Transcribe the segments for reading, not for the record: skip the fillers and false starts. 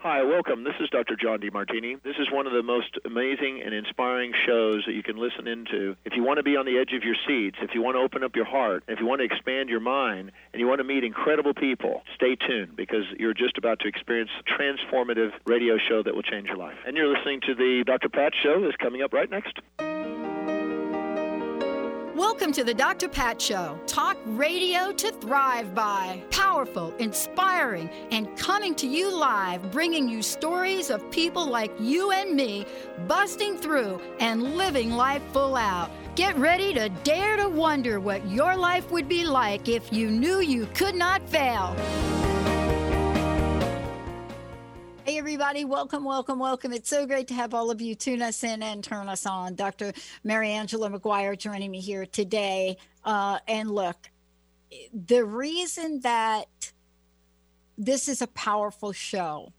Hi, welcome. This is Dr. John DeMartini. This is one of the most amazing and inspiring shows that you can listen into. If you want to be on the edge of your seats, if you want to open up your heart, if you want to expand your mind, and you want to meet incredible people, stay tuned because you're just about to experience a transformative radio show that will change your life. And you're listening to the Dr. Pat Show that's coming up right next. Welcome to the Dr. Pat Show. Talk radio to thrive by. Powerful, inspiring, and coming to you live, bringing you stories of people like you and me, busting through and living life full out. Get ready to dare to wonder what your life would be like if you knew you could not fail. Hey, everybody. Welcome, welcome, welcome. It's so great to have all of you tune us in and turn us on. Dr. Mary Angela McGuire joining me here today. And look, the reason that this is a powerful show,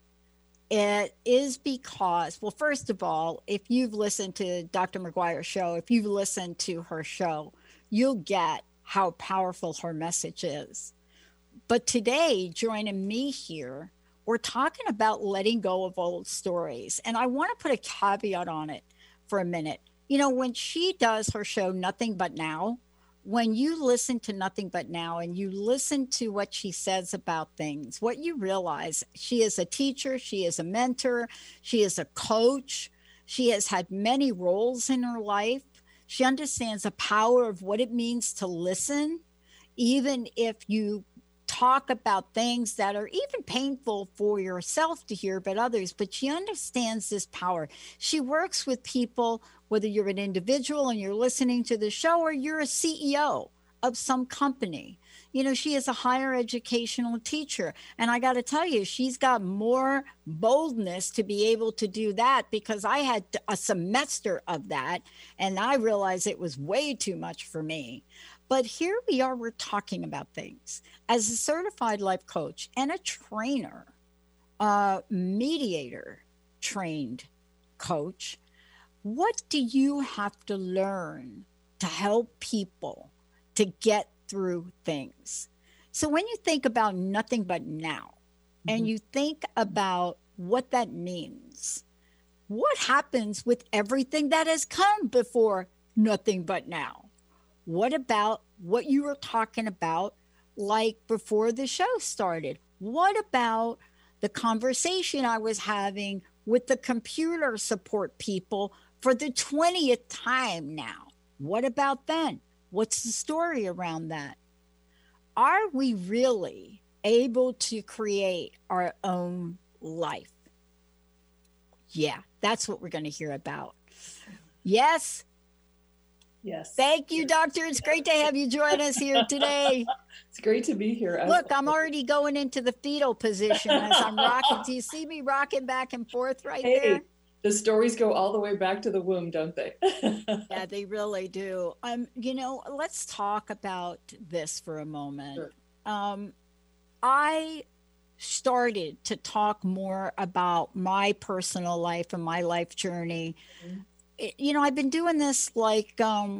it is because, well, first of all, if you've listened to Dr. McGuire's show, if you've listened to her show, you'll get how powerful her message is. But today, joining me here, we're talking about letting go of old stories. And I want to put a caveat on it for a minute. You know, when she does her show, Nothing But Now, when you listen to Nothing But Now and you listen to what she says about things, what you realize, she is a teacher, she is a mentor, she is a coach, she has had many roles in her life. She understands the power of what it means to listen, even if you talk about things that are even painful for yourself to hear, but she understands this power. She works with people, whether you're an individual and you're listening to the show or you're a CEO of some company. You know, she is a higher educational teacher. And I got to tell you, she's got more boldness to be able to do that because I had a semester of that and I realized it was way too much for me. But here we are, we're talking about things. As a certified life coach and a trainer, mediator trained coach, what do you have to learn to help people to get through things? So when you think about Nothing But Now, and you think about what that means, what happens with everything that has come before Nothing But Now? What about what you were talking about, like before the show started? What about the conversation I was having with the computer support people for the 20th time now? What about then? What's the story around that? Are we really able to create our own life? Yeah, that's what we're going to hear about. Yes. Yes. Thank you, Doctor. It's great to have you join us here today. It's great to be here. Look, I'm already going into the fetal position as I'm rocking. Do you see me rocking back and forth right there? The stories go all the way back to the womb, don't they? Yeah, they really do. You know, let's talk about this for a moment. Sure. I started to talk more about my personal life and my life journey. You know, I've been doing this like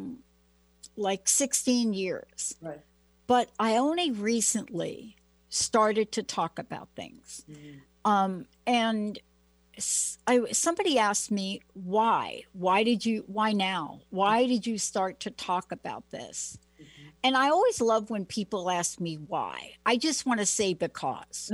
16 years, right? But I only recently started to talk about things. And somebody asked me, why now? Why did you start to talk about this? And I always love when people ask me why. I just want to say because.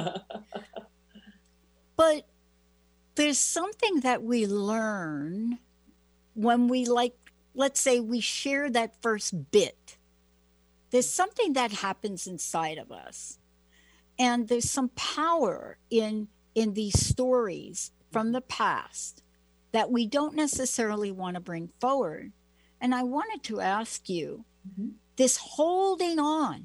But there's something that we learn when we, like, let's say we share that first bit. There's something that happens inside of us. And there's some power in these stories from the past that we don't necessarily want to bring forward. And I wanted to ask you, this holding on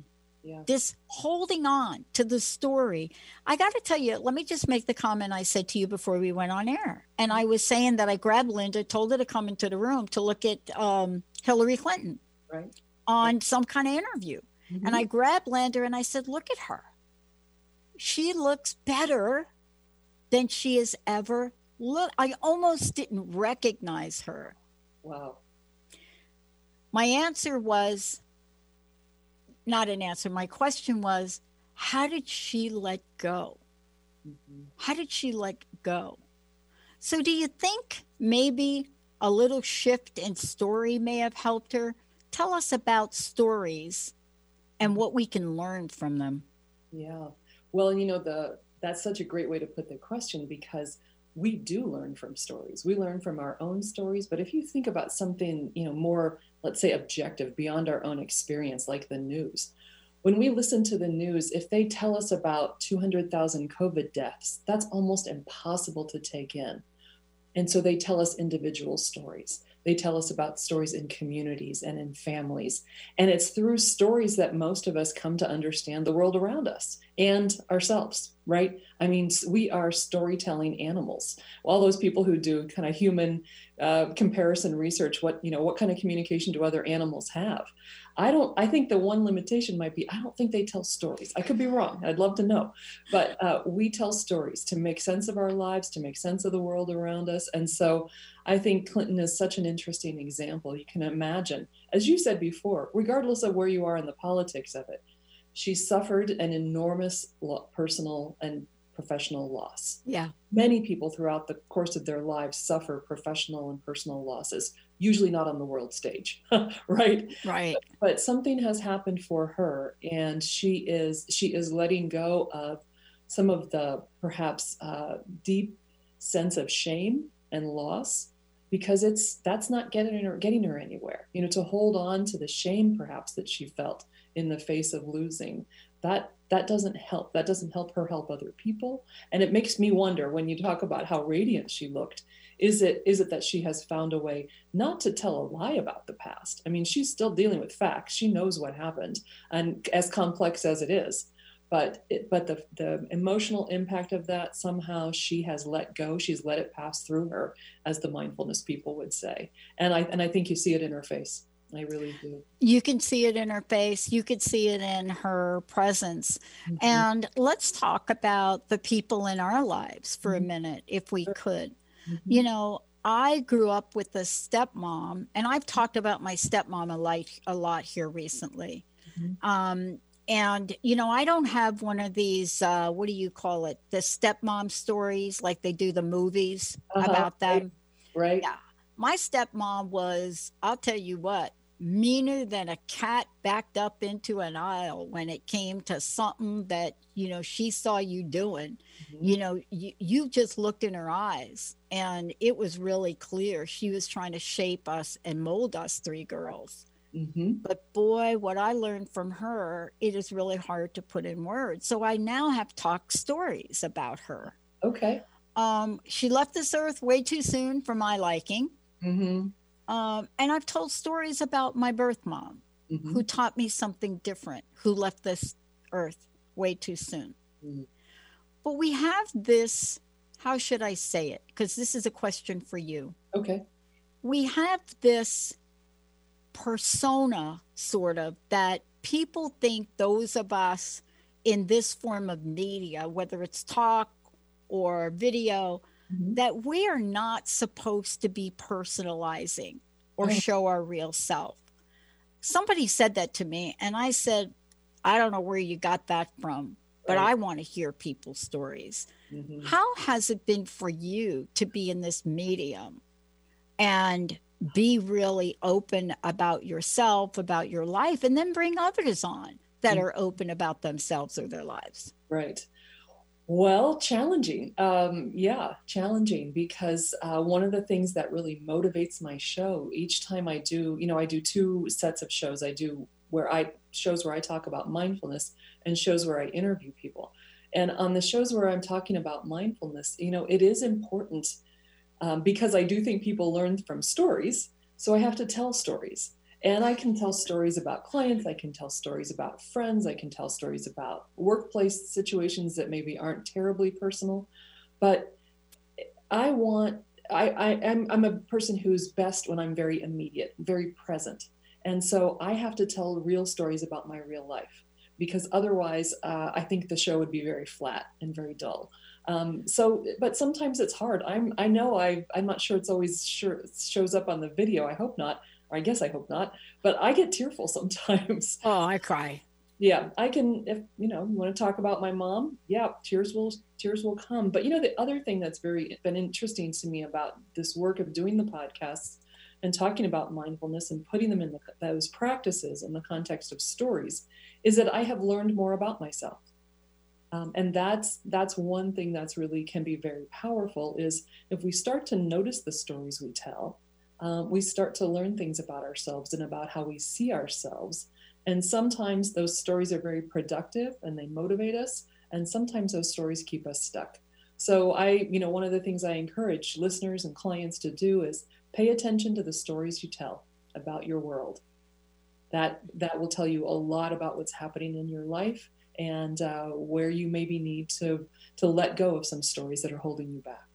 to the story. I got to tell you, let me just make the comment I said to you before we went on air. And I was saying that I grabbed Linda, told her to come into the room to look at Hillary Clinton on some kind of interview. And I grabbed Linda and I said, look at her. She looks better than she has ever looked. I almost didn't recognize her. Wow. My answer was, not an answer. My question was, how did she let go? How did she let go? So do you think maybe a little shift in story may have helped her? Tell us about stories and what we can learn from them. Yeah. Well, that's such a great way to put the question, because we do learn from stories. We learn from our own stories. But if you think about something, more, let's say, objective, beyond our own experience, like the news, when we listen to the news, if they tell us about 200,000 COVID deaths, that's almost impossible to take in. And so they tell us individual stories. They tell us about stories in communities and in families. And it's through stories that most of us come to understand the world around us and ourselves, right? I mean, we are storytelling animals. All those people who do kind of human comparison research, what kind of communication do other animals have? I think the one limitation might be, I don't think they tell stories. I could be wrong. I'd love to know. But we tell stories to make sense of our lives, to make sense of the world around us. And so I think Clinton is such an interesting example. You can imagine, as you said before, regardless of where you are in the politics of it, she suffered an enormous personal and professional loss. Yeah. Many people throughout the course of their lives suffer professional and personal losses, usually not on the world stage, right? Right. But something has happened for her, and she is letting go of some of the perhaps deep sense of shame and loss, because that's not getting her anywhere. To hold on to the shame perhaps that she felt in the face of losing, that doesn't help. That doesn't help her help other people. And it makes me wonder, when you talk about how radiant she looked, is it that she has found a way not to tell a lie about the past? I mean, she's still dealing with facts. She knows what happened, and as complex as it is, but the emotional impact of that, somehow she has let go. She's let it pass through her, as the mindfulness people would say. And I think you see it in her face. I really do. You can see it in her face. You could see it in her presence. Mhm. And let's talk about the people in our lives for a Mhm. minute, if we Sure. could. Mhm. I grew up with a stepmom, and I've talked about my stepmom a lot here recently. Mhm. And I don't have one of these, what do you call it? The stepmom stories, like they do the movies about Right. them. Right. Yeah. My stepmom was, I'll tell you what, meaner than a cat backed up into an aisle when it came to something that, she saw you doing. Mhm. You just looked in her eyes, and it was really clear she was trying to shape us and mold us three girls. Mhm. But boy, what I learned from her, it is really hard to put in words. So I now have talk stories about her. Okay. She left this earth way too soon for my liking. Mhm. And I've told stories about my birth mom, who Mhm. taught me something different, who left this earth way too soon. Mhm. But we have this, how should I say it? Because this is a question for you. Okay. We have this persona, sort of, that people think those of us in this form of media, whether it's talk or video, Mhm. that we are not supposed to be personalizing or Oh, show our real self. Somebody said that to me, and I said, I don't know where you got that from, but right. I want to hear people's stories. Mhm. How has it been for you to be in this medium and be really open about yourself, about your life, and then bring others on that Mhm. are open about themselves or their lives? Right. Well, challenging. Yeah, challenging, because one of the things that really motivates my show each time I do two sets of shows. I do shows where I talk about mindfulness, and shows where I interview people. And on the shows where I'm talking about mindfulness, it is important, because I do think people learn from stories. So I have to tell stories. And I can tell stories about clients, I can tell stories about friends, I can tell stories about workplace situations that maybe aren't terribly personal. But I want, I'm a person who's best when I'm very immediate, very present. And so I have to tell real stories about my real life, because otherwise I think the show would be very flat and very dull. But sometimes it's hard. I'm not sure it's always sure it shows up on the video. I hope not, or I guess I hope not. But I get tearful sometimes. Oh, I cry. Yeah, I can, if you want to talk about my mom, yeah, tears will come. But the other thing that's been interesting to me about this work of doing the podcasts and talking about mindfulness and putting them in those practices in the context of stories is that I have learned more about myself. And that's one thing that's really can be very powerful, is if we start to notice the stories we tell, we start to learn things about ourselves and about how we see ourselves. And sometimes those stories are very productive and they motivate us. And sometimes those stories keep us stuck. So one of the things I encourage listeners and clients to do is pay attention to the stories you tell about your world. That will tell you a lot about what's happening in your life and where you maybe need to let go of some stories that are holding you back.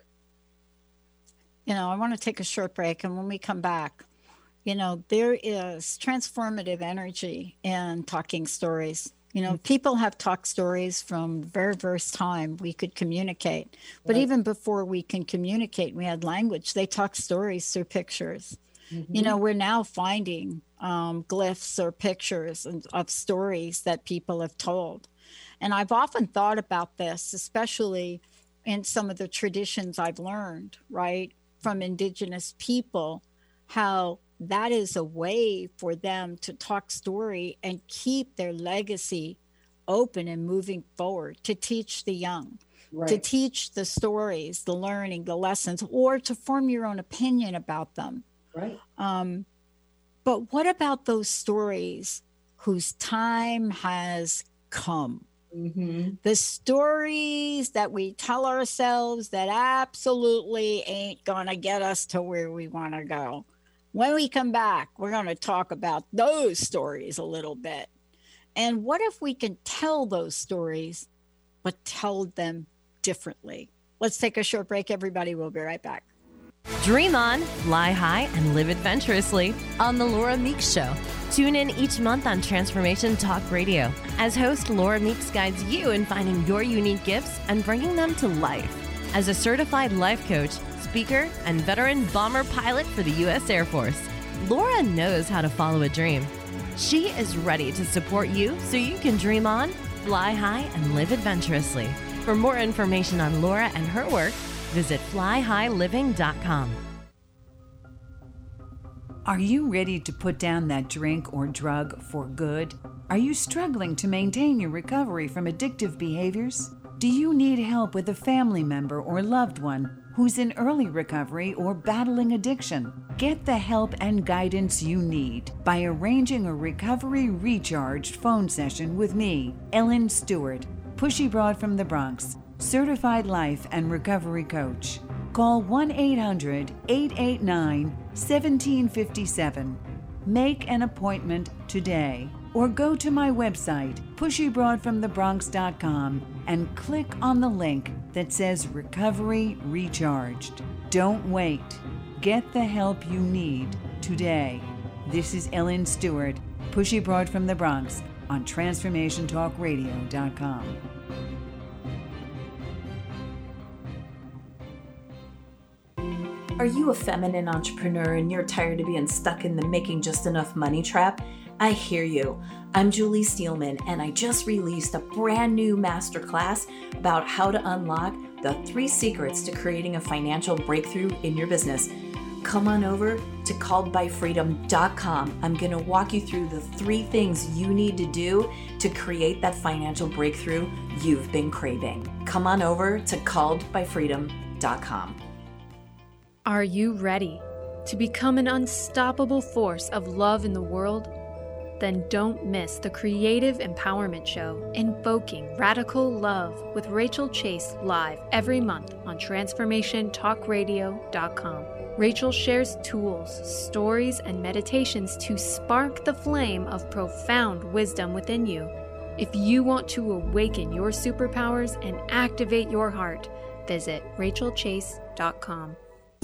I want to take a short break. And when we come back, there is transformative energy in talking stories. People have talked stories from the very first time we could communicate. But Right. even before we can communicate, we had language. They talk stories through pictures. Mm-hmm. We're now finding glyphs or pictures of stories that people have told. And I've often thought about this, especially in some of the traditions I've learned, right, from indigenous people, how that is a way for them to talk story and keep their legacy open and moving forward, to teach the young, Right. to teach the stories, the learning, the lessons, or to form your own opinion about them. Right. But what about those stories whose time has come? Mm-hmm. The stories that we tell ourselves that absolutely ain't going to get us to where we want to go. When we come back, we're going to talk about those stories a little bit. And what if we can tell those stories, but tell them differently? Let's take a short break, everybody. We'll be right back. Dream on, fly high, and live adventurously on The Laura Meeks Show. Tune in each month on Transformation Talk Radio as host Laura Meeks guides you in finding your unique gifts and bringing them to life. As a certified life coach, speaker, and veteran bomber pilot for the U.S. Air Force, Laura knows how to follow a dream. She is ready to support you so you can dream on, fly high, and live adventurously. For more information on Laura and her work, visit flyhighliving.com. Are you ready to put down that drink or drug for good? Are you struggling to maintain your recovery from addictive behaviors? Do you need help with a family member or loved one who's in early recovery or battling addiction? Get the help and guidance you need by arranging a Recovery Recharged phone session with me, Ellen Stewart, Pushy Broad from the Bronx, certified life and recovery coach. Call 1-800-889-1757. Make an appointment today or go to my website, pushybroadfromthebronx.com, and click on the link that says Recovery Recharged. Don't wait. Get the help you need today. This is Ellen Stewart, Pushy Broad from the Bronx, on TransformationTalkRadio.com. Are you a feminine entrepreneur and you're tired of being stuck in the making just enough money trap? I hear you. I'm Julie Steelman, and I just released a brand new masterclass about how to unlock the 3 secrets to creating a financial breakthrough in your business. Come on over to calledbyfreedom.com. I'm going to walk you through the 3 things you need to do to create that financial breakthrough you've been craving. Come on over to calledbyfreedom.com. Are you ready to become an unstoppable force of love in the world? Then don't miss the Creative Empowerment Show, Invoking Radical Love with Rachel Chase, live every month on TransformationTalkRadio.com. Rachel shares tools, stories, and meditations to spark the flame of profound wisdom within you. If you want to awaken your superpowers and activate your heart, visit RachelChase.com.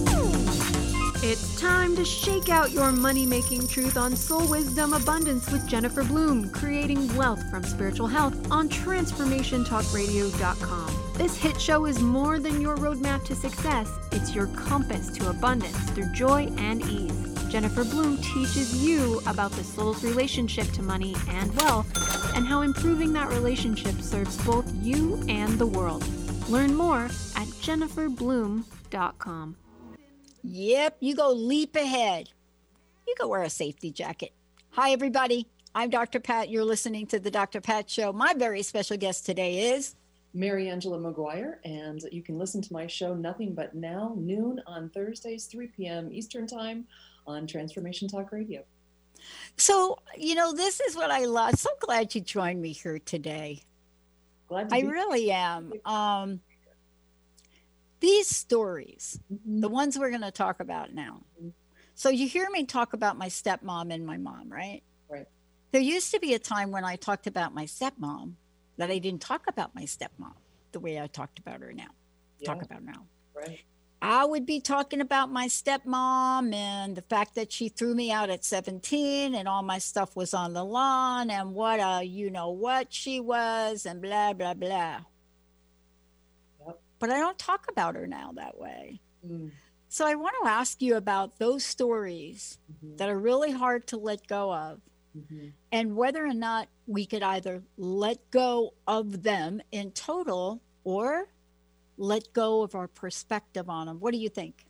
It's time to shake out your money-making truth on Soul Wisdom Abundance with Jennifer Bloom, creating wealth from spiritual health on TransformationTalkRadio.com. This hit show is more than your roadmap to success. It's your compass to abundance through joy and ease. Jennifer Bloom teaches you about the soul's relationship to money and wealth and how improving that relationship serves both you and the world. Learn more at jenniferbloom.com. Yep, you go leap ahead. You go wear a safety jacket. Hi, everybody. I'm Dr. Pat. You're listening to the Dr. Pat Show. My very special guest today is Mary Angela McGuire, and you can listen to my show Nothing But Now, noon on Thursdays, 3 p.m. Eastern Time on Transformation Talk Radio. So, this is what I love. So glad you joined me here today. Glad to I be really am. These stories, Mhm. the ones we're going to talk about now. So you hear me talk about my stepmom and my mom, right? Right. There used to be a time when I talked about my stepmom that I didn't talk about my stepmom the way I talked about her now. Talk Yeah. about now. Right. I would be talking about my stepmom and the fact that she threw me out at 17 and all my stuff was on the lawn and what a what she was and blah, blah, blah. Yep. But I don't talk about her now that way. Mm. So I want to ask you about those stories Mhm. that are really hard to let go of Mhm. and whether or not we could either let go of them in total or let go of our perspective on them. What do you think?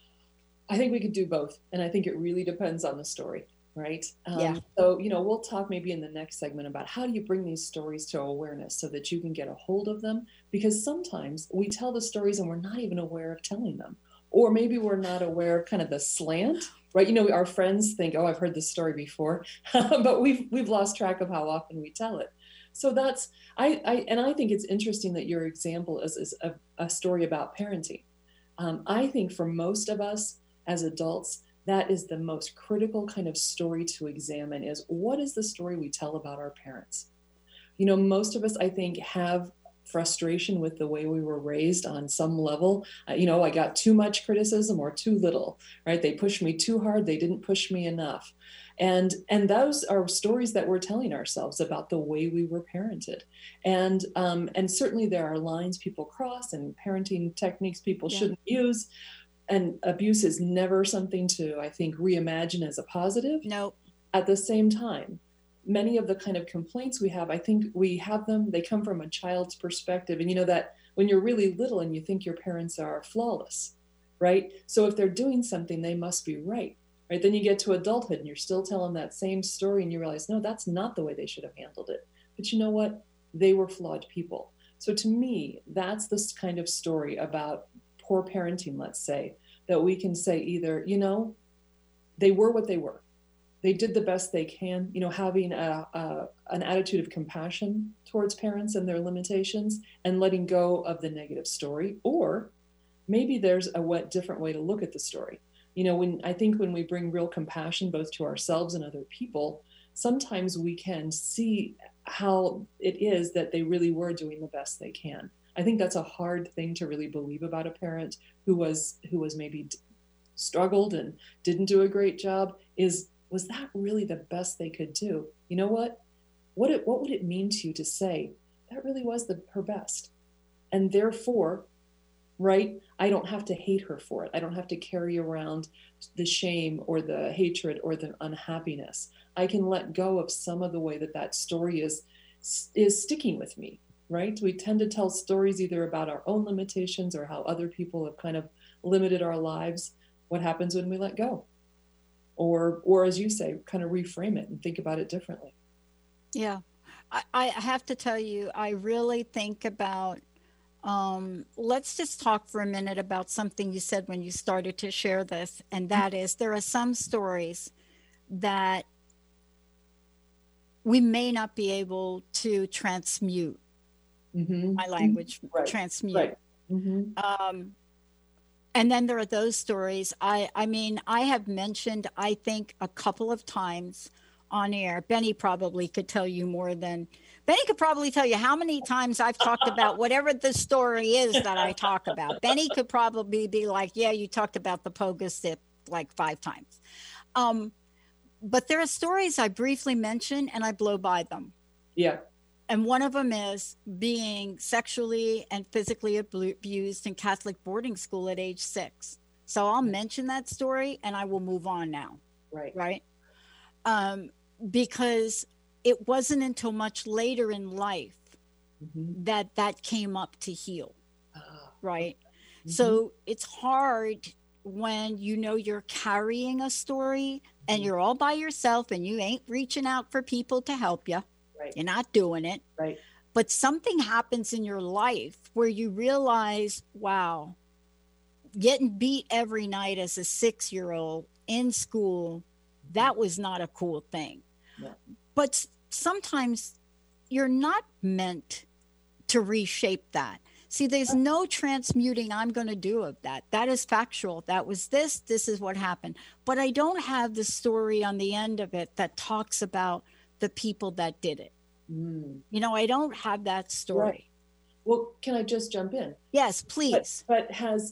I think we could do both. And I think it really depends on the story, right? Yeah. So, we'll talk maybe in the next segment about how do you bring these stories to awareness so that you can get a hold of them? Because sometimes we tell the stories and we're not even aware of telling them. Or maybe we're not aware of kind of the slant, right? Our friends think, oh, I've heard this story before, but we've lost track of how often we tell it. So that's, I think it's interesting that your example is a story about parenting. I think for most of us as adults, that is the most critical kind of story to examine is what is the story we tell about our parents? Most of us, I think, have frustration with the way we were raised on some level. I got too much criticism or too little, right? They pushed me too hard. They didn't push me enough. And those are stories that we're telling ourselves about the way we were parented. And certainly there are lines people cross and parenting techniques people shouldn't use. And abuse is never something to, I think, reimagine as a positive. Nope. At the same time, many of the kind of complaints we have, I think we have them, they come from a child's perspective. And that when you're really little and you think your parents are flawless, right? So if they're doing something, they must be right, right? Then you get to adulthood and you're still telling that same story and you realize, no, that's not the way they should have handled it. But you know what? They were flawed people. So to me, that's this kind of story about poor parenting, let's say, that we can say either, they were what they were. They did the best they can, having an attitude of compassion towards parents and their limitations and letting go of the negative story. Or maybe there's a different way to look at the story. When we bring real compassion both to ourselves and other people, sometimes we can see how it is that they really were doing the best they can. I think that's a hard thing to really believe about a parent who was maybe struggled and didn't do a great job. Was that really the best they could do? You know what? What would it mean to you to say that really was her best? And therefore, right, I don't have to hate her for it. I don't have to carry around the shame or the hatred or the unhappiness. I can let go of some of the way that story is sticking with me, right? We tend to tell stories either about our own limitations or how other people have kind of limited our lives. What happens when we let go? Or as you say, kind of reframe it and think about it differently. Yeah. I have to tell you, I really think about, let's just talk for a minute about something you said when you started to share this. And that is, there are some stories that we may not be able to transmute. Mm-hmm. My language, right. transmute. Right. Mm-hmm. And then there are those stories. I have mentioned, I think, a couple of times on air. Benny probably could tell you Benny could probably tell you how many times I've talked about whatever the story is that I talk about. Benny could probably be like, yeah, you talked about the pogo stick like 5 times. But there are stories I briefly mention and I blow by them. Yeah. And one of them is being sexually and physically abused in Catholic boarding school at age 6. So I'll mention that story and I will move on now. Right. Right. Because it wasn't until much later in life that came up to heal. Right. So it's hard when you're carrying a story and you're all by yourself and you ain't reaching out for people to help you. Right. You're not doing it. Right. But something happens in your life where you realize, wow, getting beat every night as a 6-year-old in school, that was not a cool thing. Yeah. But sometimes you're not meant to reshape that. See, there's no transmuting I'm going to do of that. That is factual. That was this is what happened. But I don't have the story on the end of it that talks about the people that did it. I don't have that story. Right. Well, can I just jump in? Yes, please. But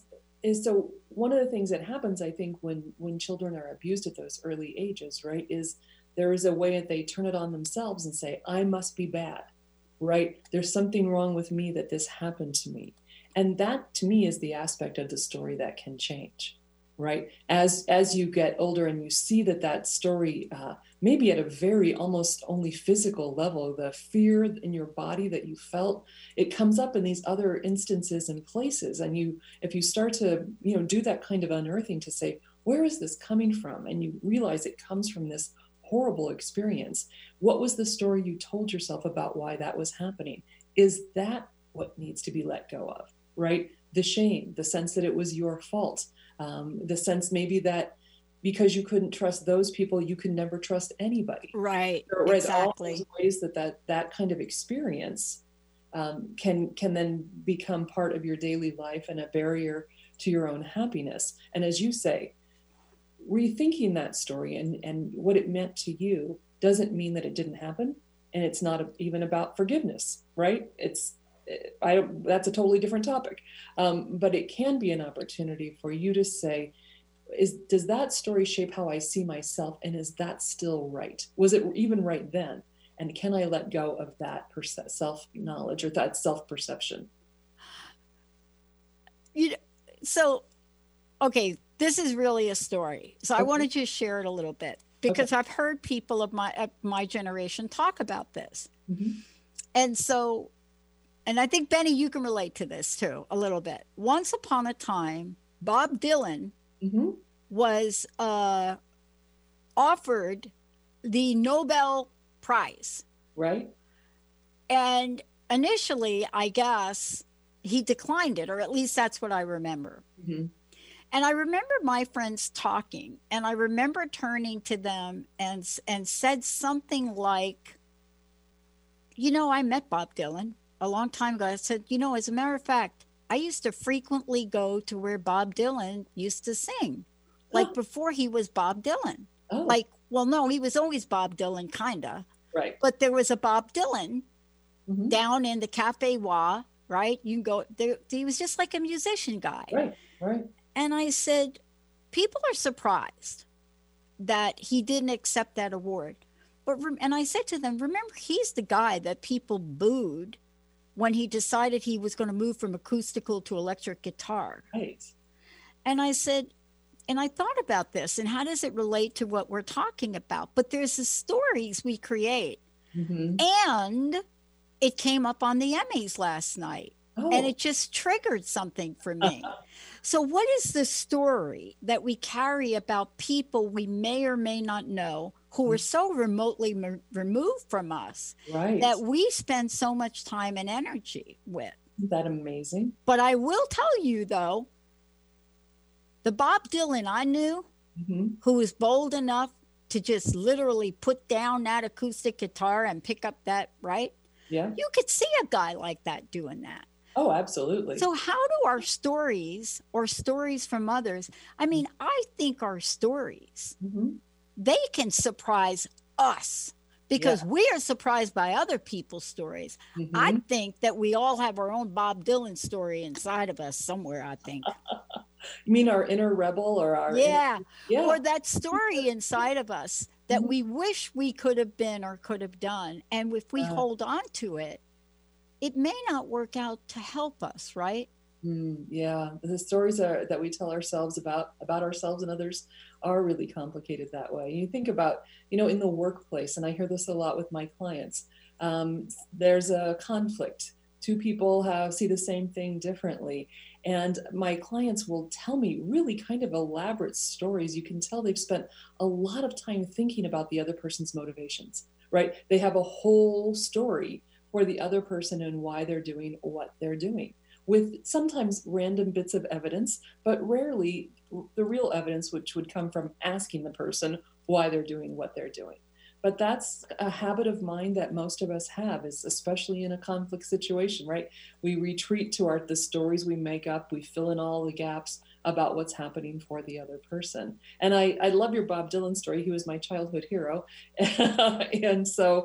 so one of the things that happens, I think, when children are abused at those early ages, right, is there is a way that they turn it on themselves and say, I must be bad. Right? There's something wrong with me that this happened to me. And that, to me, is the aspect of the story that can change, right? As you get older and you see that story, maybe at a very almost only physical level, the fear in your body that you felt, it comes up in these other instances and places. And if you start to, do that kind of unearthing to say, where is this coming from? And you realize it comes from this horrible experience. What was the story you told yourself about why that was happening? Is that what needs to be let go of, right? The shame, the sense that it was your fault, the sense maybe that because you couldn't trust those people, you can never trust anybody. Right, right? exactly. All those ways that kind of experience can then become part of your daily life and a barrier to your own happiness. And as you say, rethinking that story and what it meant to you doesn't mean that it didn't happen, and it's not even about forgiveness, right? That's a totally different topic, but it can be an opportunity for you to say, does that story shape how I see myself, and is that still right? Was it even right then? And can I let go of that self-knowledge or that self-perception? So, okay, this is really a story. So I wanted to share it a little bit because I've heard people of my generation talk about this. And so, and I think, Benny, you can relate to this too, a little bit. Once upon a time, Bob Dylan was offered the Nobel Prize. Right. And initially, I guess, he declined it, or at least that's what I remember. And I remember my friends talking, and I remember turning to them and said something like, I met Bob Dylan a long time ago. I said, as a matter of fact, I used to frequently go to where Bob Dylan used to sing, like before he was Bob Dylan. Like, well, no, he was always Bob Dylan, kind of. Right. But there was a Bob Dylan down in the Cafe Wha, right? You can go there. He was just like a musician guy. Right, right. And I said, people are surprised that he didn't accept that award. And I said to them, remember, he's the guy that people booed when he decided he was going to move from acoustical to electric guitar. Right. And I said, and I thought about this and how does it relate to what we're talking about? But there's the stories we create. And it came up on the Emmys last night. And it just triggered something for me. So what is the story that we carry about people we may or may not know who are so remotely removed from us that we spend so much time and energy with? Isn't that amazing? But I will tell you, though, the Bob Dylan I knew, who was bold enough to just literally put down that acoustic guitar and pick up that, right? Yeah. You could see a guy like that doing that. Oh, absolutely. So how do our stories or stories from others, I mean, I think our stories, they can surprise us because we are surprised by other people's stories. I think that we all have our own Bob Dylan story inside of us somewhere, I think. You mean our inner rebel or our... Or that story inside of us that we wish we could have been or could have done. And if we hold on to it, it may not work out to help us, right? Yeah, the stories that we tell ourselves about ourselves and others are really complicated that way. You think about, in the workplace, and I hear this a lot with my clients. There's a conflict. Two people see the same thing differently. And my clients will tell me really kind of elaborate stories. You can tell they've spent a lot of time thinking about the other person's motivations, right? They have a whole story for the other person and why they're doing what they're doing, with sometimes random bits of evidence, but rarely the real evidence, which would come from asking the person why they're doing what they're doing. But that's a habit of mind that most of us have, is especially in a conflict situation, right? We retreat to the stories we make up. We fill in all the gaps about what's happening for the other person. And I love your Bob Dylan story. He was my childhood hero. And so,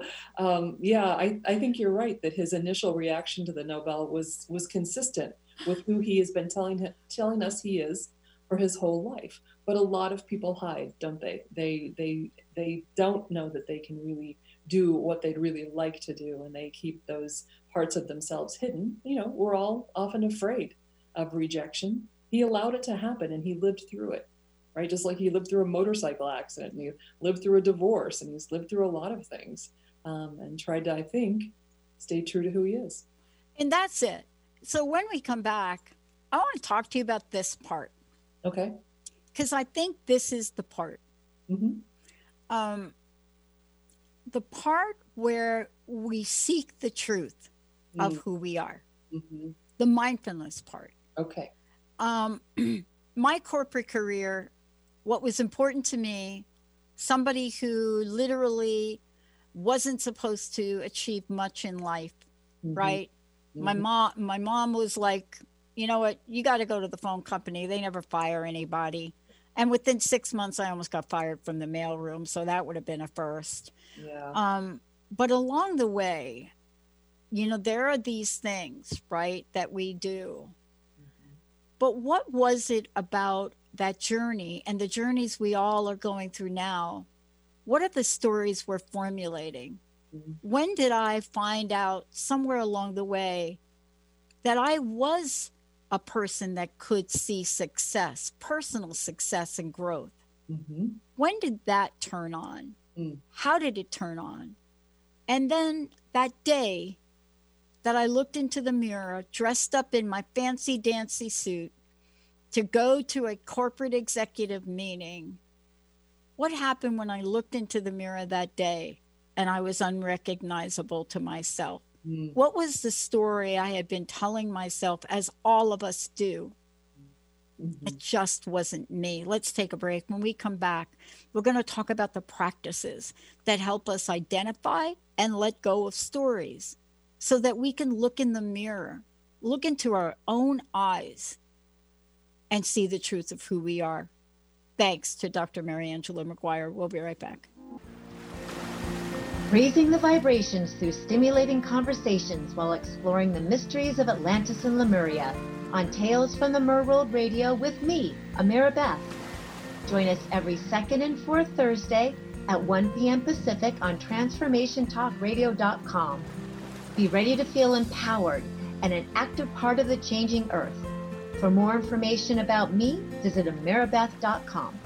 I think you're right that his initial reaction to the Nobel was consistent with who he has been telling us he is for his whole life. But a lot of people hide, don't they? They don't know that they can really do what they'd really like to do, and they keep those parts of themselves hidden. We're all often afraid of rejection. He allowed it to happen, and he lived through it, right? Just like he lived through a motorcycle accident, and he lived through a divorce, and he's lived through a lot of things, and tried to, I think, stay true to who he is. And that's it. So when we come back, I want to talk to you about this part. Okay. Because I think this is the part. Mm-hmm. The part where we seek the truth of who we are. Mm-hmm. The mindfulness part. Okay. My corporate career, what was important to me, somebody who literally wasn't supposed to achieve much in life, right? Mm-hmm. My mom was like, you know what, you got to go to the phone company. They never fire anybody. And within 6 months, I almost got fired from the mailroom. So that would have been a first. Yeah. But along the way, there are these things, right, that we do. Mm-hmm. But what was it about that journey and the journeys we all are going through now? What are the stories we're formulating? Mm-hmm. When did I find out somewhere along the way that I was a person that could see success, personal success and growth? Mm-hmm. When did that turn on? How did it turn on? And then that day that I looked into the mirror, dressed up in my fancy dancy suit to go to a corporate executive meeting, what happened when I looked into the mirror that day and I was unrecognizable to myself? What was the story I had been telling myself, as all of us do? Mm-hmm. It just wasn't me. Let's take a break. When we come back, we're going to talk about the practices that help us identify and let go of stories so that we can look in the mirror, look into our own eyes, and see the truth of who we are. Thanks to Dr. Mary Angela McGuire. We'll be right back. Raising the vibrations through stimulating conversations while exploring the mysteries of Atlantis and Lemuria on Tales from the Merworld Radio with me, Amira Beth. Join us every second and fourth Thursday at 1 p.m. Pacific on TransformationTalkRadio.com. Be ready to feel empowered and an active part of the changing earth. For more information about me, visit AmiraBeth.com.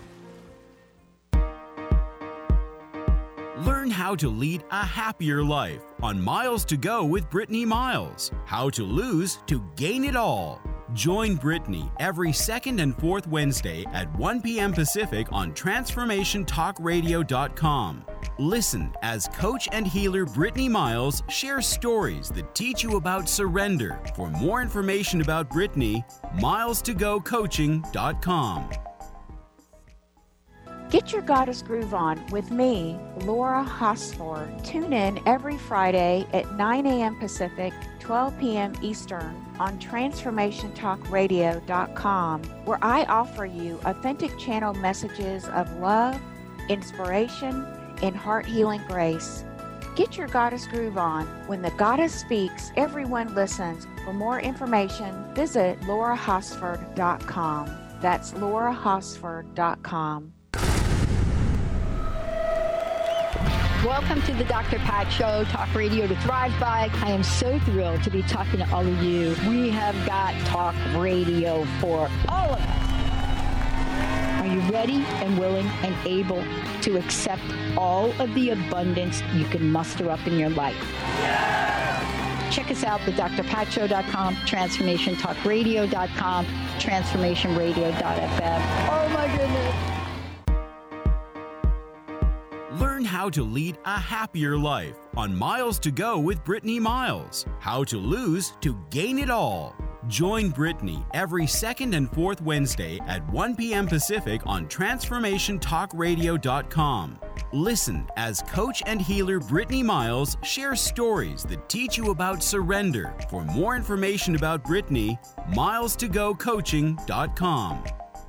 Learn how to lead a happier life on Miles to Go with Brittany Miles. How to lose to gain it all. Join Brittany every second and fourth Wednesday at 1 p.m. Pacific on TransformationTalkRadio.com. Listen as coach and healer Brittany Miles shares stories that teach you about surrender. For more information about Brittany, milestogocoaching.com. Get your Goddess Groove On with me, Laura Hosford. Tune in every Friday at 9 a.m. Pacific, 12 p.m. Eastern on TransformationTalkRadio.com, where I offer you authentic channel messages of love, inspiration, and heart-healing grace. Get your Goddess Groove On. When the Goddess speaks, everyone listens. For more information, visit LauraHosford.com. That's LauraHosford.com. Welcome to the Dr. Pat Show, talk radio to thrive by. I am so thrilled to be talking to all of you. We have got talk radio for all of us. Are you ready and willing and able to accept all of the abundance you can muster up in your life? Check us out, the drpatshow.com, transformationtalkradio.com, transformationradio.fm. Oh my goodness. Learn how to lead a happier life on Miles to Go with Brittany Miles. How to lose to gain it all. Join Brittany every second and fourth Wednesday at 1 p.m. Pacific on TransformationTalkRadio.com. Listen as coach and healer Brittany Miles shares stories that teach you about surrender. For more information about Brittany, milestogocoaching.com.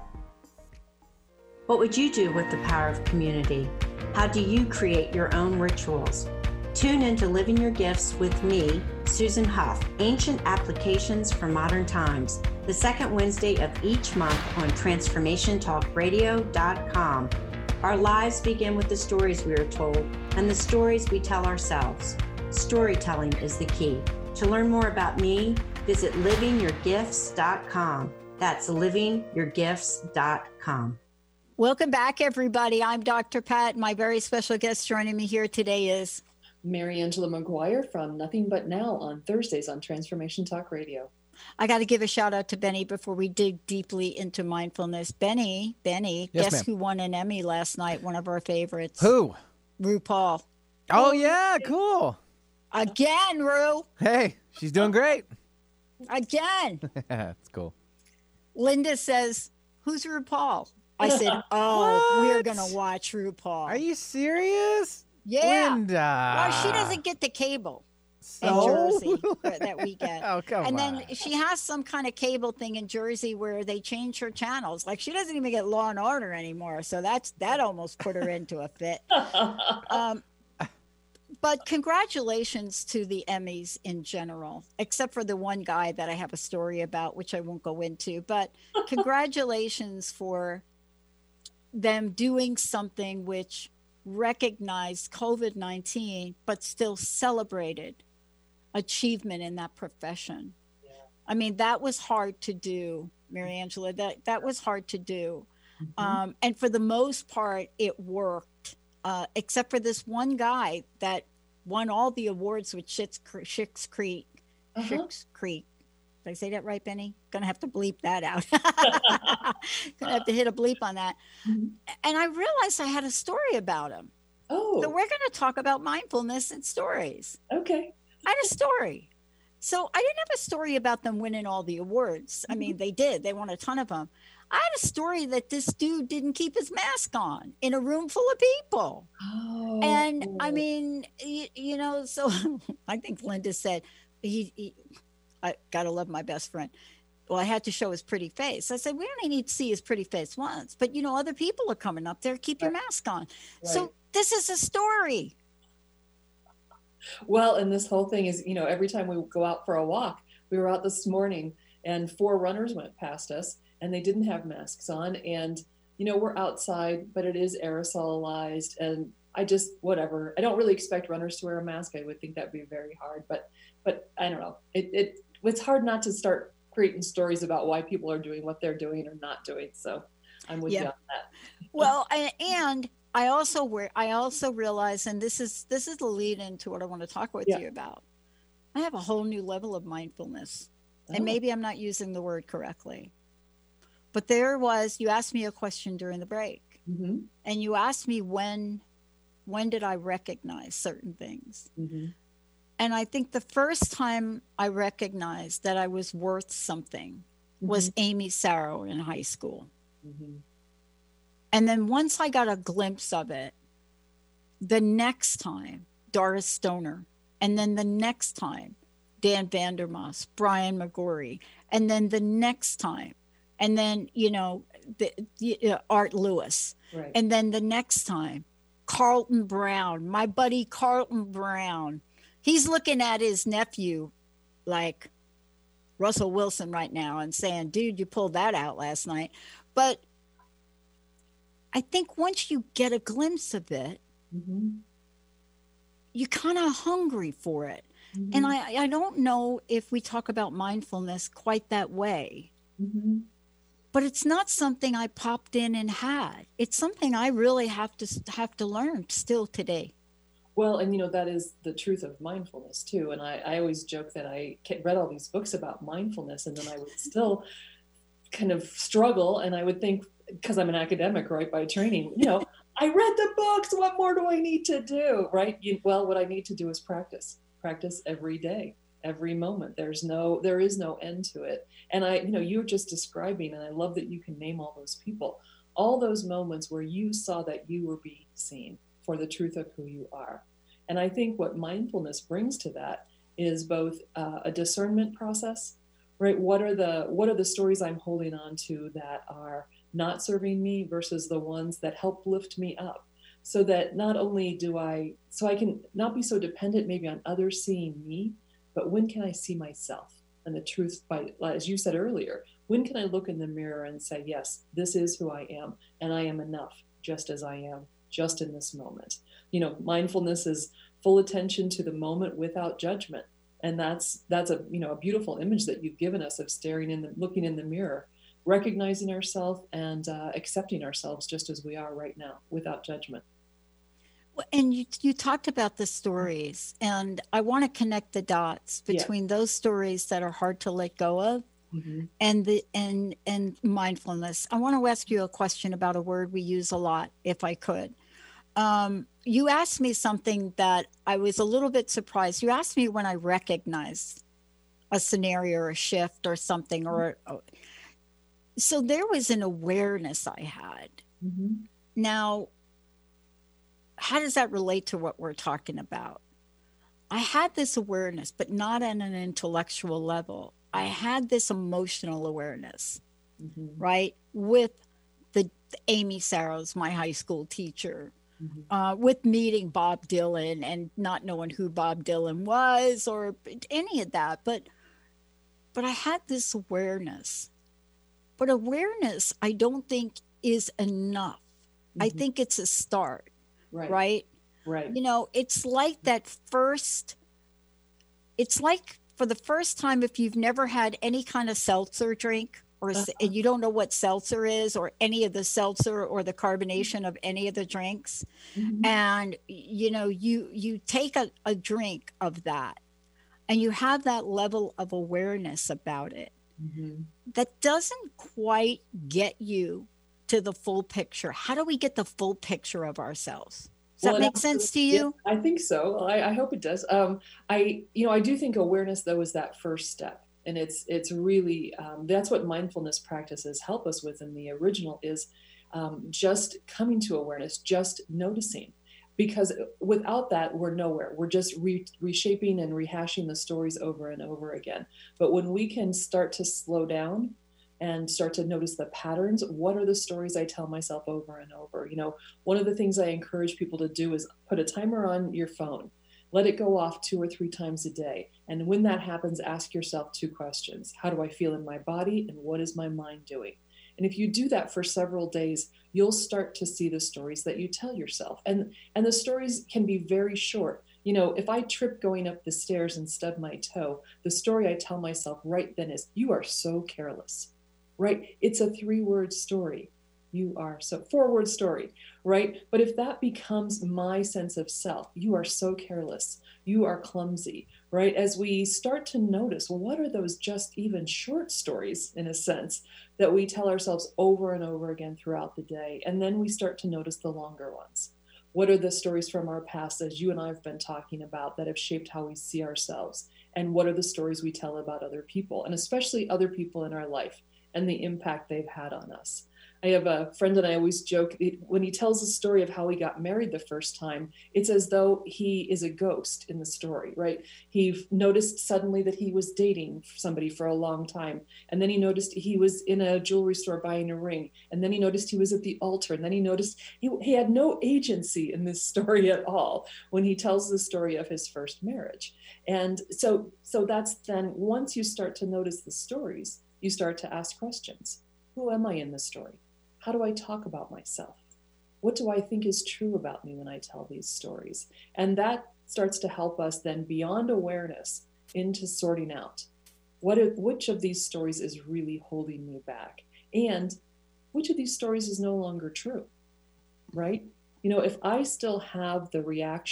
What would you do with the power of community? How do you create your own rituals? Tune in to Living Your Gifts with me, Susan Huff, Ancient Applications for Modern Times, the second Wednesday of each month on TransformationTalkRadio.com. Our lives begin with the stories we are told and the stories we tell ourselves. Storytelling is the key. To learn more about me, visit livingyourgifts.com. That's livingyourgifts.com. Welcome back, everybody. I'm Dr. Pat. My very special guest joining me here today is Mary Angela McGuire from Nothing But Now on Thursdays on Transformation Talk Radio. I got to give a shout out to Benny before we dig deeply into mindfulness. Benny, Yes, guess ma'am. who won an Emmy last night? One of our favorites. Who? RuPaul. Oh, yeah, cool. Again, Ru. Hey, she's doing great. Again. That's cool. Linda says, who's RuPaul? I said, we're going to watch RuPaul. Are you serious? Yeah. Linda. Well, she doesn't get the cable in So? Jersey that we get. Oh, come and on. then she has some kind of cable thing in Jersey where they change her channels. Like she doesn't even get Law and Order anymore. So that almost put her into a fit. But congratulations to the Emmys in general, except for the one guy that I have a story about, which I won't go into. But congratulations for them doing something which recognized COVID-19, but still celebrated achievement in that profession. Yeah. I mean, that was hard to do, Mary Angela. That was hard to do. Mm-hmm. And for the most part, it worked, except for this one guy that won all the awards with Schitt's Creek. Schitt's Creek. Did I say that right, Benny? Gonna have to bleep that out. Gonna have to hit a bleep on that. Mm-hmm. And I realized I had a story about him. Oh. So we're gonna talk about mindfulness and stories. Okay. I had a story. So I didn't have a story about them winning all the awards. I mean, they did. They won a ton of them. I had a story that this dude didn't keep his mask on in a room full of people. Oh. And I mean, you know, so I think Linda said, I gotta love my best friend. Well, I had to show his pretty face. I said, we only need to see his pretty face once, but you know, other people are coming up there. Keep your mask on. Right. So this is a story. Well, and this whole thing is, you know, every time we go out for a walk, we were out this morning and 4 runners went past us and they didn't have masks on. And, you know, we're outside, but it is aerosolized. And I just, whatever. I don't really expect runners to wear a mask. I would think that'd be very hard, but I don't know. It's hard not to start creating stories about why people are doing what they're doing or not doing. So I'm with you on that. Well, and I also realize, and this is the lead into what I want to talk with you about. I have a whole new level of mindfulness, and maybe I'm not using the word correctly, but you asked me a question during the break, and you asked me when did I recognize certain things? Mm-hmm. And I think the first time I recognized that I was worth something was Amy Sarrow in high school. Mm-hmm. And then once I got a glimpse of it, the next time, Doris Stoner, and then the next time, Dan Vandermoss, Brian McGorry, and then the next time, and then, Art Lewis, right. And then the next time, Carlton Brown, my buddy Carlton Brown. He's looking at his nephew like Russell Wilson right now and saying, dude, you pulled that out last night. But I think once you get a glimpse of it, you kind of hungry for it. And I don't know if we talk about mindfulness quite that way, but it's not something I popped in and had. It's something I really have to learn still today. Well, and that is the truth of mindfulness too. And I always joke that I read all these books about mindfulness, and then I would still kind of struggle. And I would think, because I'm an academic, right, by training, I read the books. What more do I need to do, right? Well, what I need to do is practice every day, every moment. There is no end to it. And you're just describing, and I love that you can name all those people, all those moments where you saw that you were being seen for the truth of who you are. And I think what mindfulness brings to that is both a discernment process, right? What are the stories I'm holding on to that are not serving me versus the ones that help lift me up, so that not only so I can not be so dependent maybe on others seeing me, but when can I see myself and the truth as you said earlier, when can I look in the mirror and say, yes, this is who I am, and I am enough just as I am, just in this moment. Mindfulness is full attention to the moment without judgment. And that's a beautiful image that you've given us of looking in the mirror, recognizing ourselves and accepting ourselves just as we are right now without judgment. And you talked about the stories, and I want to connect the dots between those stories that are hard to let go of and mindfulness. I want to ask you a question about a word we use a lot, if I could. You asked me something that I was a little bit surprised. You asked me when I recognized a scenario or a shift or something, so there was an awareness I had. Now, how does that relate to what we're talking about? I had this awareness, but not on an intellectual level. I had this emotional awareness, right? With the Amy Saros, my high school teacher, with meeting Bob Dylan and not knowing who Bob Dylan was or any of that. But I had this awareness. But awareness, I don't think is enough. I think it's a start. Right. It's like it's like for the first time, if you've never had any kind of seltzer drink and you don't know what seltzer is or any of the seltzer or the carbonation of any of the drinks, and you take a drink of that and you have that level of awareness about it, that doesn't quite get you to the full picture. How do we get the full picture of ourselves? Does that make sense to you? Yeah, I think so. I hope it does. I do think awareness, though, is that first step. And it's really, that's what mindfulness practices help us with in the original is just coming to awareness, just noticing. Because without that, we're nowhere. We're just reshaping and rehashing the stories over and over again. But when we can start to slow down and start to notice the patterns, what are the stories I tell myself over and over? One of the things I encourage people to do is put a timer on your phone. Let it go off 2 or 3 times a day. And when that happens, ask yourself 2 questions. How do I feel in my body? And what is my mind doing? And if you do that for several days, you'll start to see the stories that you tell yourself. And the stories can be very short. If I trip going up the stairs and stub my toe, the story I tell myself right then is, you are so careless, right? It's a 3-word story. You are so 4-word story, right? But if that becomes my sense of self, you are so careless, you are clumsy, right? As we start to notice, well, what are those just even short stories, in a sense, that we tell ourselves over and over again throughout the day? And then we start to notice the longer ones. What are the stories from our past, as you and I have been talking about, that have shaped how we see ourselves? And what are the stories we tell about other people, and especially other people in our life, and the impact they've had on us? I have a friend, and I always joke, when he tells the story of how he got married the first time, it's as though he is a ghost in the story, right? He noticed suddenly that he was dating somebody for a long time. And then he noticed he was in a jewelry store buying a ring. And then he noticed he was at the altar. And then he noticed he had no agency in this story at all when he tells the story of his first marriage. And so that's then, once you start to notice the stories, you start to ask questions. Who am I in the story? How do I talk about myself? What do I think is true about me when I tell these stories? And that starts to help us then beyond awareness into sorting out which of these stories is really holding me back, and which of these stories is no longer true, right? If I still have the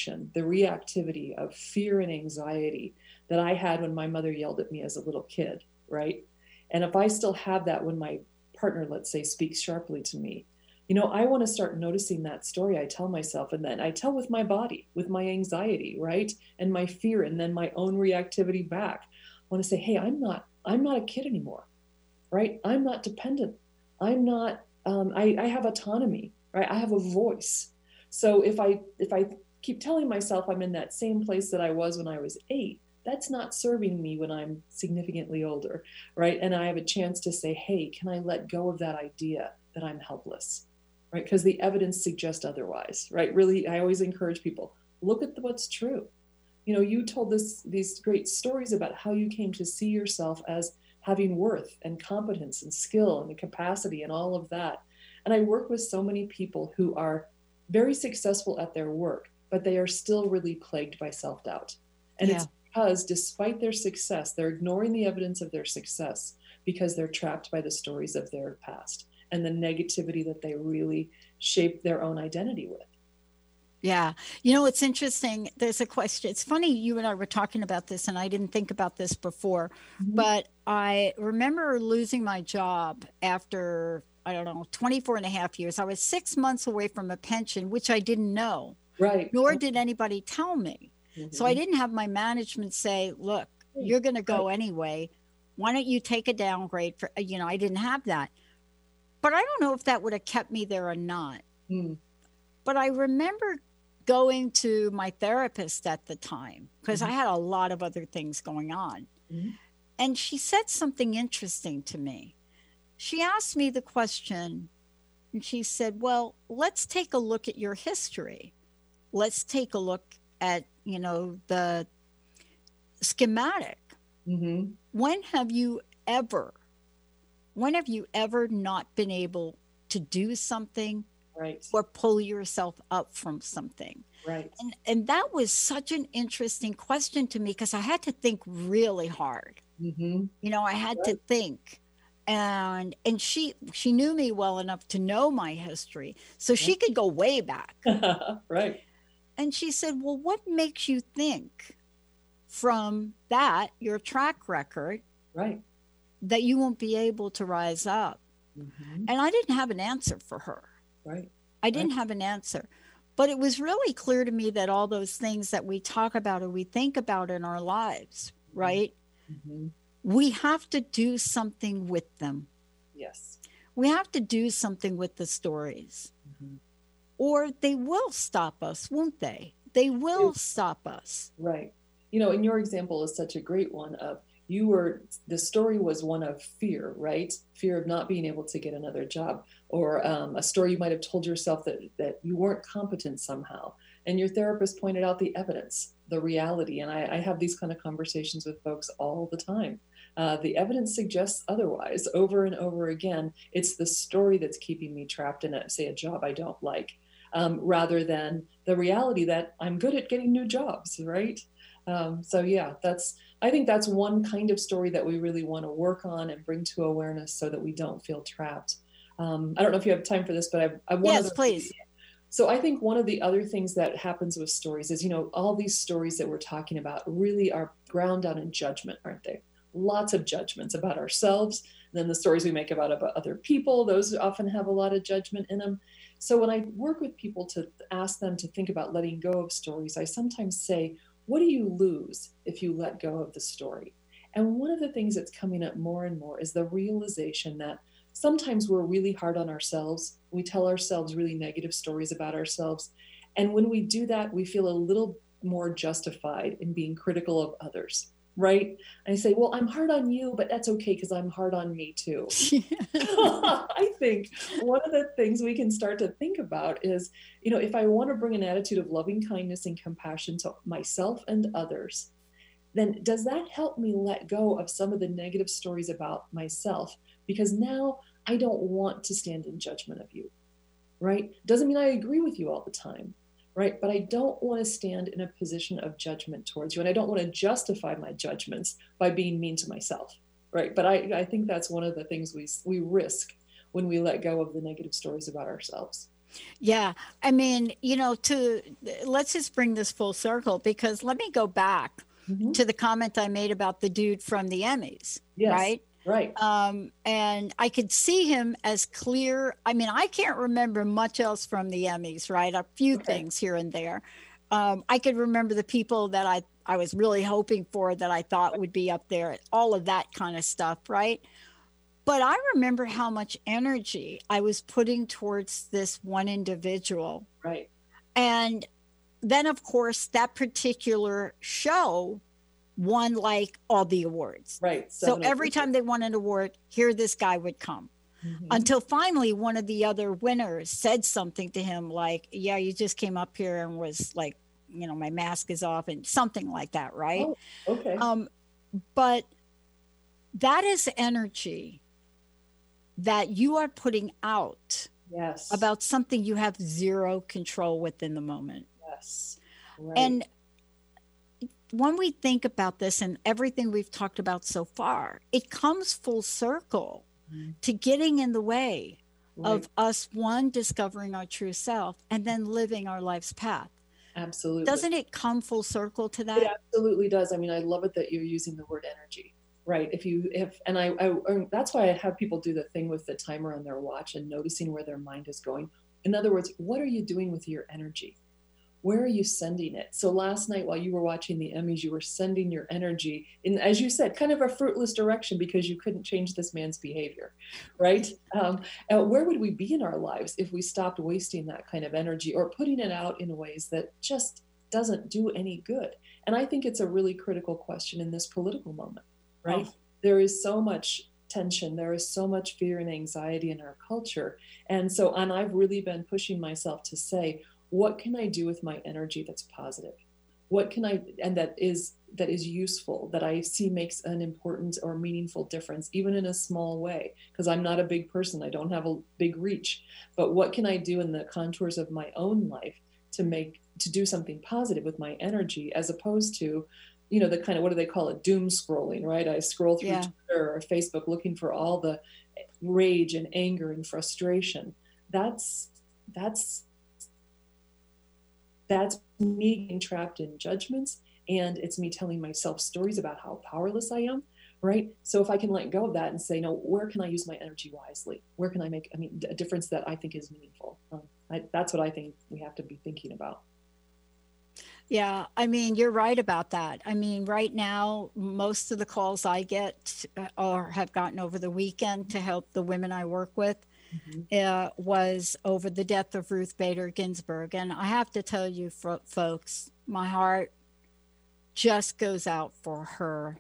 reactivity of fear and anxiety that I had when my mother yelled at me as a little kid, right? And if I still have that when my partner, let's say, speaks sharply to me, I want to start noticing that story I tell myself, and then I tell with my body, with my anxiety, right? And my fear, and then my own reactivity back. I want to say, hey, I'm not a kid anymore, right? I'm not dependent. I'm not, I have autonomy, right? I have a voice. So if I keep telling myself I'm in that same place that I was when I was 8, that's not serving me when I'm significantly older, right? And I have a chance to say, hey, can I let go of that idea that I'm helpless, right? Because the evidence suggests otherwise, right? Really, I always encourage people, look at what's true. You told these great stories about how you came to see yourself as having worth and competence and skill and the capacity and all of that. And I work with so many people who are very successful at their work, but they are still really plagued by self-doubt. And it's because despite their success, they're ignoring the evidence of their success because they're trapped by the stories of their past and the negativity that they really shape their own identity with. Yeah. It's interesting. There's a question. It's funny, you and I were talking about this, and I didn't think about this before, but I remember losing my job after, 24 and a half years. I was 6 months away from a pension, which I didn't know. Right. Nor did anybody tell me. So I didn't have my management say, look, you're going to go anyway. Why don't you take a downgrade for, I didn't have that. But I don't know if that would have kept me there or not. But I remember going to my therapist at the time because I had a lot of other things going on. And she said something interesting to me. She asked me the question, and she said, well, let's take a look at your history. Let's take a look at, the schematic. When have you ever not been able to do something, right, or pull yourself up from something? Right. And that was such an interesting question to me because I had to think really hard. I had to think. And she knew me well enough to know my history. So she could go way back. Right. And she said, well, what makes you think from that, your track record, right, that you won't be able to rise up? And I didn't have an answer for her. Right. I didn't have an answer. But it was really clear to me that all those things that we talk about or we think about in our lives, right? We have to do something with them. Yes. We have to do something with the stories. Or they will stop us, won't they? They will stop us. Right. And your example is such a great one of the story was one of fear, right? Fear of not being able to get another job, or a story you might have told yourself that you weren't competent somehow. And your therapist pointed out the evidence, the reality. And I have these kind of conversations with folks all the time. The evidence suggests otherwise over and over again. It's the story that's keeping me trapped in a job I don't like, rather than the reality that I'm good at getting new jobs, right? I think that's one kind of story that we really want to work on and bring to awareness so that we don't feel trapped. I don't know if you have time for this, but I want Yes, please. So I think one of the other things that happens with stories is, all these stories that we're talking about really are ground down in judgment, aren't they? Lots of judgments about ourselves. And then the stories we make about other people, those often have a lot of judgment in them. So when I work with people to ask them to think about letting go of stories, I sometimes say, what do you lose if you let go of the story? And one of the things that's coming up more and more is the realization that sometimes we're really hard on ourselves. We tell ourselves really negative stories about ourselves. And when we do that, we feel a little more justified in being critical of others, right? And I say, well, I'm hard on you, but that's okay because I'm hard on me too. I think one of the things we can start to think about is, if I want to bring an attitude of loving kindness and compassion to myself and others, then does that help me let go of some of the negative stories about myself? Because now I don't want to stand in judgment of you, right? Doesn't mean I agree with you all the time, right? But I don't want to stand in a position of judgment towards you. And I don't want to justify my judgments by being mean to myself, right? But I think that's one of the things we risk when we let go of the negative stories about ourselves. Yeah. I mean, let's just bring this full circle, because let me go back to the comment I made about the dude from the Emmys, Yes, right? right. And I could see him as clear. I mean, I can't remember much else from the Emmys, right? A few things here and there. I could remember the people that I was really hoping for, that I thought would be up there, all of that kind of stuff, right? But I remember how much energy I was putting towards this one individual. Right. And then, of course, that particular show won like all the awards. Right. So every time they won an award, here this guy would come. Until finally one of the other winners said something to him like, yeah, you just came up here and was like, my mask is off, and something like that, right? Oh, okay. But that is energy that you are putting out Yes. about something you have zero control with in the moment. Yes. Right. And when we think about this and everything we've talked about so far, it comes full circle to getting in the way of us, one, discovering our true self, and then living our life's path. Absolutely. Doesn't it come full circle to that? It absolutely does. I mean, I love it that you're using the word energy, right? And I that's why I have people do the thing with the timer on their watch and noticing where their mind is going. In other words, what are you doing with your energy? Where are you sending it? So last night while you were watching the Emmys, you were sending your energy in, as you said, kind of a fruitless direction because you couldn't change this man's behavior, right? And where would we be in our lives if we stopped wasting that kind of energy or putting it out in ways that just doesn't do any good? And I think it's a really critical question in this political moment, right? Oh. There is so much tension. There is so much fear and anxiety in our culture. And I've really been pushing myself to say, what can I do with my energy that's positive? What can I, and that is useful, that I see makes an important or meaningful difference, even in a small way, because I'm not a big person. I don't have a big reach, but what can I do in the contours of my own life to do something positive with my energy, as opposed to, the kind of, what do they call it? Doom scrolling, right? I scroll through Twitter or Facebook looking for all the rage and anger and frustration. That's me getting trapped in judgments, and it's me telling myself stories about how powerless I am, right? So if I can let go of that and say, no, where can I use my energy wisely? Where can I make a difference that I think is meaningful? That's what I think we have to be thinking about. Yeah, I mean, you're right about that. I mean, right now, most of the calls I get or have gotten over the weekend to help the women I work with was over the death of Ruth Bader Ginsburg. And I have to tell you, folks, my heart just goes out for her.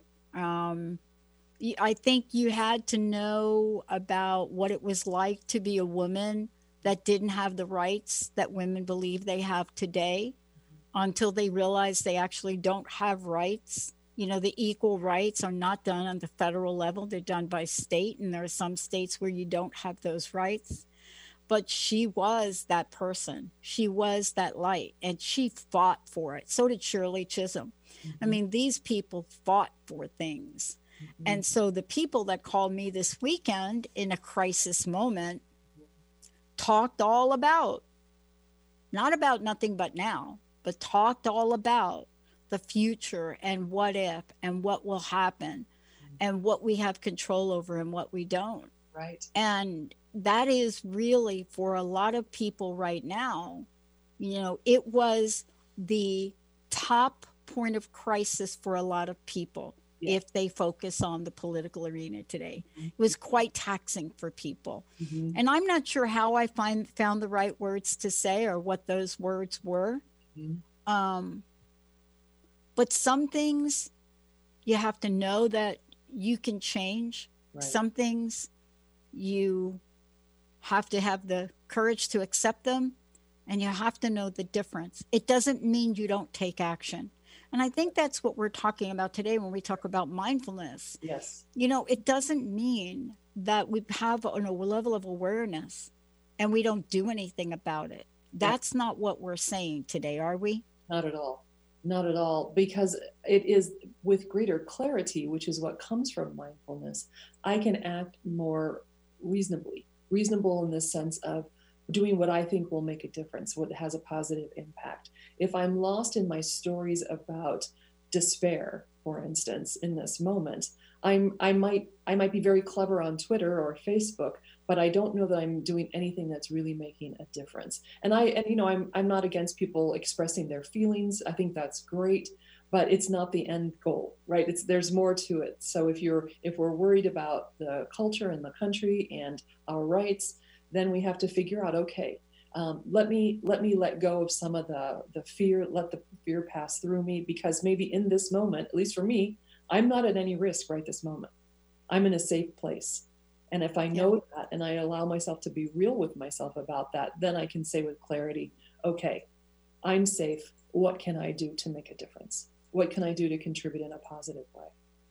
I think you had to know about what it was like to be a woman that didn't have the rights that women believe they have today, until they realize they actually don't have rights. The equal rights are not done on the federal level. They're done by state, and there are some states where you don't have those rights. But she was that person. She was that light, and she fought for it. So did Shirley Chisholm. I mean, these people fought for things. And so the people that called me this weekend in a crisis moment talked all about, not about nothing but now, but talked all about the future and what if and what will happen and what we have control over and what we don't. Right. And that is really, for a lot of people right now, it was the top point of crisis for a lot of people. If they focus on the political arena today, it was quite taxing for people. And I'm not sure how I found the right words to say or what those words were. But some things you have to know that you can change. Right. Some things you have to have the courage to accept them, and you have to know the difference. It doesn't mean you don't take action. And I think that's what we're talking about today when we talk about mindfulness. Yes. It doesn't mean that we have a level of awareness and we don't do anything about it. That's not what we're saying today, are we? Not at all. Not at all. Because it is with greater clarity, which is what comes from mindfulness, I can act more reasonable in the sense of doing what I think will make a difference, what has a positive impact. If I'm lost in my stories about despair, for instance, in this moment, I might be very clever on Twitter or Facebook, but I don't know that I'm doing anything that's really making a difference. And I'm not against people expressing their feelings. I think that's great, but it's not the end goal, right? There's more to it. So if we're worried about the culture and the country and our rights, then we have to figure out, okay, let me let go of some of the fear, let the fear pass through me, because maybe in this moment, at least for me, I'm not at any risk right this moment. I'm in a safe place. And if I know that and I allow myself to be real with myself about that, then I can say with clarity, okay, I'm safe. What can I do to make a difference? What can I do to contribute in a positive way?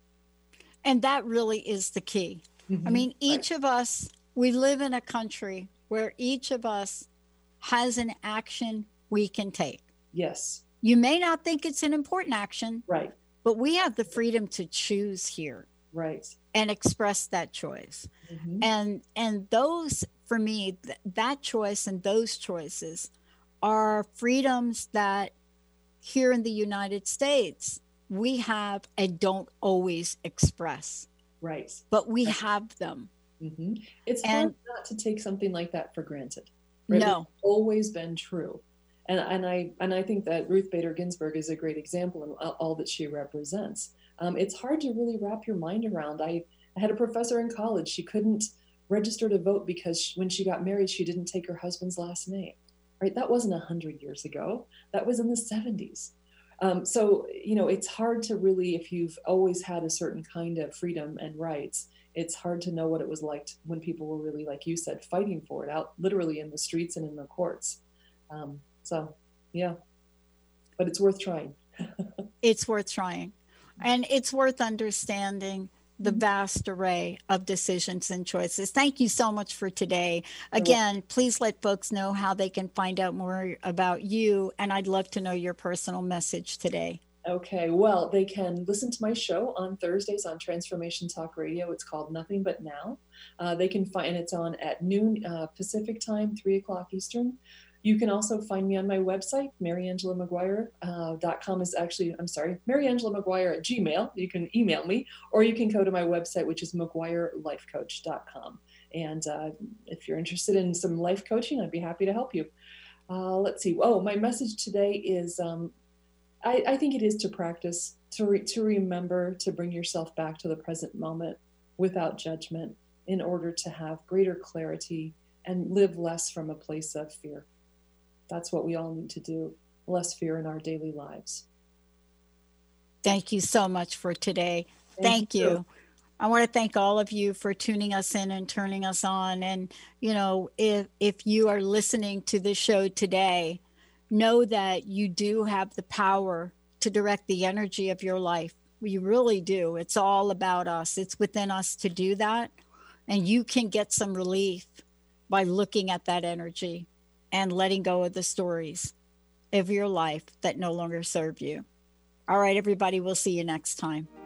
And that really is the key. Mm-hmm. I mean, each of us, we live in a country where each of us has an action we can take. Yes. You may not think it's an important action. Right. But we have the freedom to choose here. Right. And express that choice. Mm-hmm. And those, for me, that choice and those choices are freedoms that here in the United States, we have and don't always express. Right. But we have them. Mm-hmm. It's hard not to take something like that for granted. Right? No. It's always been true. And I think that Ruth Bader Ginsburg is a great example in all that she represents. It's hard to really wrap your mind around. I had a professor in college. She couldn't register to vote because when she got married, she didn't take her husband's last name. Right? That wasn't 100 years ago. That was in the 70s. So, it's hard to really, if you've always had a certain kind of freedom and rights, it's hard to know what it was like when people were really, like you said, fighting for it out literally in the streets and in the courts. So, yeah, but it's worth trying. It's worth trying. And it's worth understanding the vast array of decisions and choices. Thank you so much for today. Again, please let folks know how they can find out more about you. And I'd love to know your personal message today. Okay, well, they can listen to my show on Thursdays on Transformation Talk Radio. It's called Nothing But Now. They can find it's on at noon Pacific time, 3 o'clock Eastern. You can also find me on my website, MaryAngelaMcGuire.com is actually, MaryAngelaMcGuire@gmail. You can email me, or you can go to my website, which is McGuireLifeCoach.com. And if you're interested in some life coaching, I'd be happy to help you. Let's see. Oh, my message today is, I think it is to practice, to remember to bring yourself back to the present moment without judgment in order to have greater clarity and live less from a place of fear. That's what we all need to do, less fear in our daily lives. Thank you so much for today. Thank you. I want to thank all of you for tuning us in and turning us on. And, if you are listening to this show today, know that you do have the power to direct the energy of your life. You really do. It's all about us. It's within us to do that. And you can get some relief by looking at that energy and letting go of the stories of your life that no longer serve you. All right, everybody, we'll see you next time.